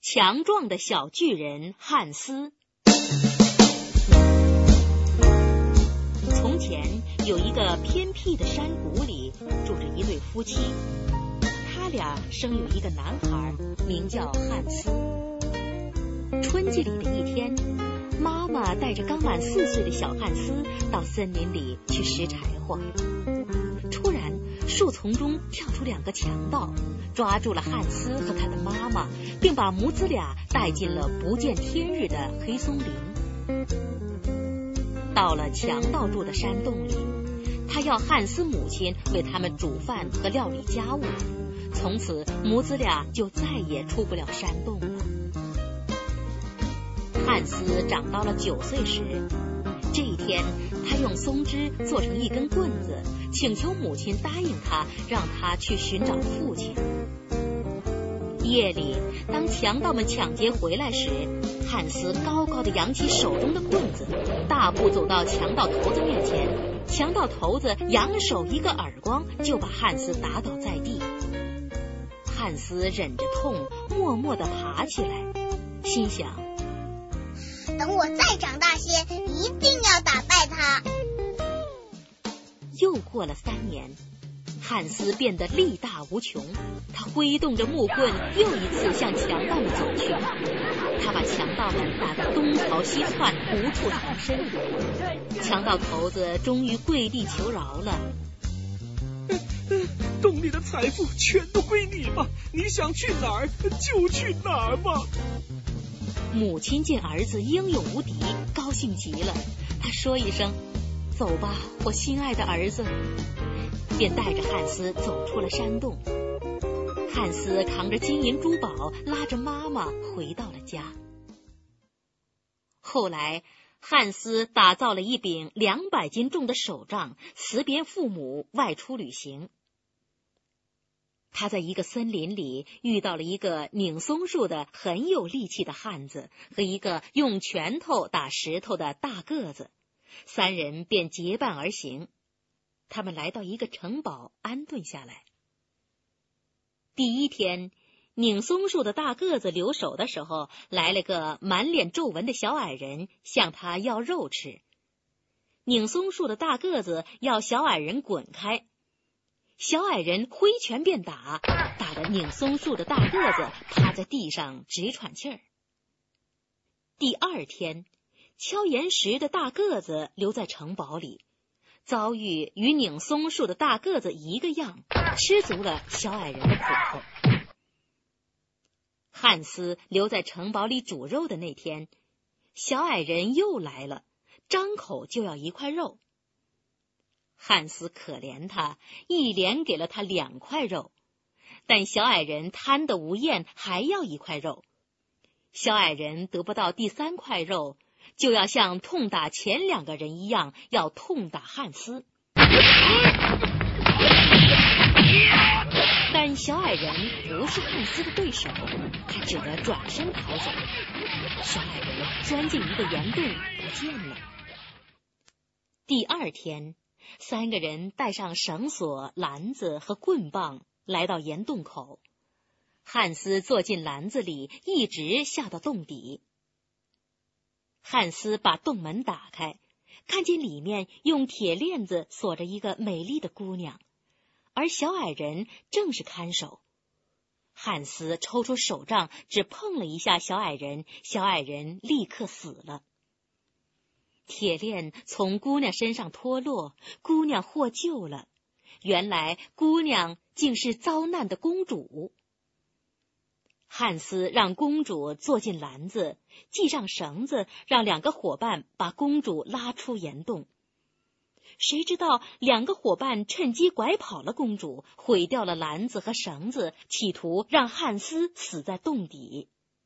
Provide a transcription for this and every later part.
强壮的小巨人汉斯。从前有一个偏僻的山谷里住着一对夫妻，他俩生有一个男孩，名叫汉斯。春季里的一天，妈妈带着刚满4岁的小汉斯到森林里去拾柴火。突然，树丛中跳出2个强盗，抓住了汉斯和他的妈妈，并把母子俩带进了不见天日的黑松林。到了强盗住的山洞里，他要汉斯母亲为他们煮饭和料理家务，从此母子俩就再也出不了山洞了。汉斯长到了9岁时，这一天他用松枝做成一根棍子，请求母亲答应他，让他去寻找父亲。夜里，当强盗们抢劫回来时，汉斯高高地扬起手中的棍子，大步走到强盗头子面前，强盗头子扬了手一个耳光，就把汉斯打倒在地。汉斯忍着痛，默默地爬起来，心想， 等我再长大些，一定要打败他。 又过了3年，汉斯变得力大无穷，他挥动着木棍，又一次向强盗们走去。他把强盗们打得东逃西窜，无处藏身。强盗头子终于跪地求饶了。 洞里的财富全都归你吧，你想去哪儿就去哪儿吧。 母亲见儿子英勇无敌，高兴极了。她说一声，走吧，我心爱的儿子，便带着汉斯走出了山洞。汉斯扛着金银珠宝，拉着妈妈回到了家。后来，汉斯打造了一柄200斤重的手杖，辞别父母，外出旅行。他在一个森林里遇到了一个拧松树的很有力气的汉子和一个用拳头打石头的大个子，3人便结伴而行。他们来到一个城堡，安顿下来。第一天，拧松树的大个子留守的时候，来了个满脸皱纹的小矮人，向他要肉吃。拧松树的大个子要小矮人滚开，小矮人挥拳便打，打得拧松树的大个子趴在地上直喘气儿。第2天，敲岩石的大个子留在城堡里，遭遇与拧松树的大个子一个样，吃足了小矮人的苦头。汉斯留在城堡里煮肉的那天，小矮人又来了，张口就要1块肉。汉斯可怜他，一连给了他2块肉，但小矮人贪得无厌，还要1块肉。小矮人得不到第3块肉，就要像痛打前2个人一样，要痛打汉斯。但小矮人不是汉斯的对手，他只得转身逃走。小矮人钻进一个岩洞不见了。第2天，3个人带上绳索、篮子和棍棒来到岩洞口。汉斯坐进篮子里，一直下到洞底。汉斯把洞门打开，看见里面用铁链子锁着一个美丽的姑娘，而小矮人正是看守。汉斯抽出手杖，只碰了一下小矮人，小矮人立刻死了。铁链从姑娘身上脱落，姑娘获救了。原来姑娘竟是遭难的公主。汉斯让公主坐进篮子，系上绳子，让2个伙伴把公主拉出岩洞。谁知道2个伙伴趁机拐跑了公主，毁掉了篮子和绳子，企图让汉斯死在洞底。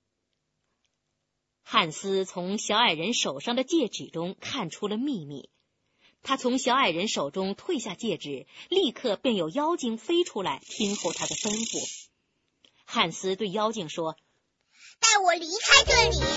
汉斯从小矮人手上的戒指中看出了秘密，他从小矮人手中退下戒指，立刻便有妖精飞出来听候他的吩咐。汉斯对妖精说：“ 带我离开这里。”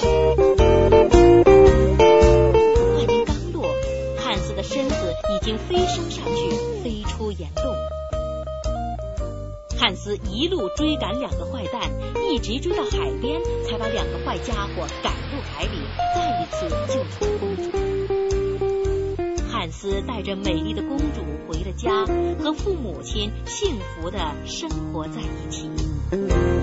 话音刚落，汉斯的身子已经飞升上去，飞出岩洞。汉斯一路追赶2个坏蛋， 一直追到海边，才把两个坏家伙赶入海里，再一次救出公主。汉斯带着美丽的公主回了家，和父母亲幸福地生活在一起。